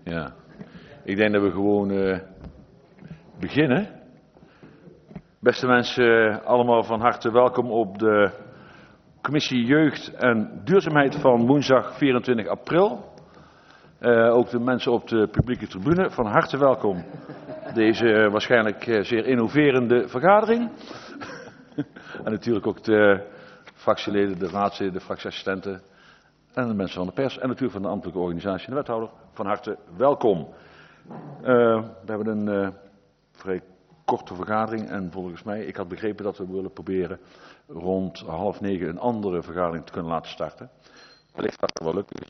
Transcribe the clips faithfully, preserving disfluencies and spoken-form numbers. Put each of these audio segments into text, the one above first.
Ja, ik denk dat we gewoon uh, beginnen. Beste mensen, allemaal van harte welkom op de Commissie Jeugd en Duurzaamheid van woensdag vierentwintig april. Uh, ook de mensen op de publieke tribune, van harte welkom. Deze uh, waarschijnlijk uh, zeer innoverende vergadering. En natuurlijk ook de fractieleden, de raadsleden, de fractieassistenten en de mensen van de pers. En natuurlijk van de ambtelijke organisatie en de wethouder. Van harte welkom. Uh, we hebben een uh, vrij korte vergadering en volgens mij, ik had begrepen dat we willen proberen rond half negen een andere vergadering te kunnen laten starten. Wellicht gaat het wel lukken.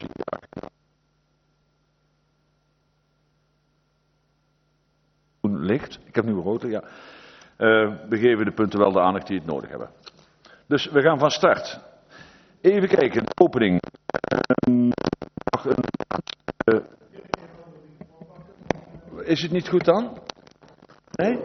Licht. Ik heb nu een rotor, ja. Uh, we geven de punten wel de aandacht die het nodig hebben. Dus we gaan van start. Even kijken, de opening. Uh, uh, is het niet goed dan? Nee?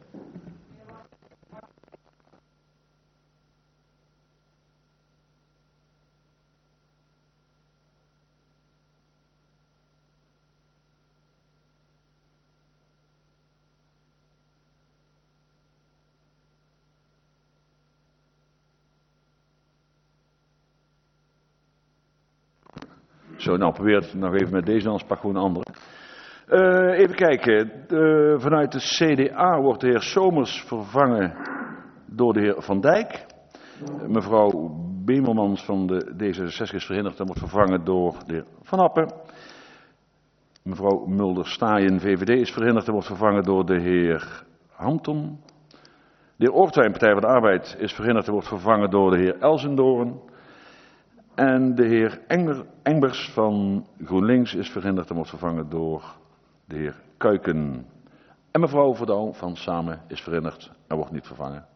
Zo, nou probeer het nog even met deze, anders pak gewoon een andere. Uh, even kijken, uh, vanuit de C D A wordt de heer Somers vervangen door de heer Van Dijk. Uh, mevrouw Bemelmans van de D zesenzestig is verhinderd en wordt vervangen door de heer Van Appen. Mevrouw Mulder-Staaien, V V D, is verhinderd en wordt vervangen door de heer Hampton. De heer Oortwijn, Partij van de Arbeid, is verhinderd en wordt vervangen door de heer Elsendoorn. En de heer Enger, Engbers van GroenLinks is verhinderd en wordt vervangen door de heer Kuiken. En mevrouw Verdouw van Samen is verhinderd en wordt niet vervangen